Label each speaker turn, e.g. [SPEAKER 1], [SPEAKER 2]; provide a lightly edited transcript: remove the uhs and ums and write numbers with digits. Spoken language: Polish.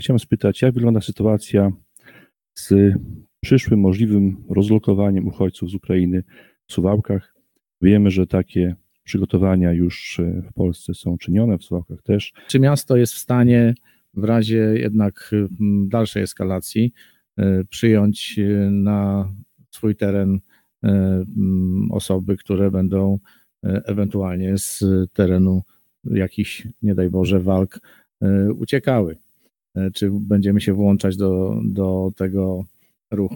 [SPEAKER 1] Chciałem spytać, jak wygląda sytuacja z przyszłym możliwym rozlokowaniem uchodźców z Ukrainy w Suwałkach? Wiemy, że takie przygotowania już w Polsce są czynione, w Suwałkach też.
[SPEAKER 2] Czy miasto jest w stanie w razie jednak dalszej eskalacji przyjąć na swój teren osoby, które będą ewentualnie z terenu jakichś, nie daj Boże, walk uciekały? Czy będziemy się włączać do tego ruchu?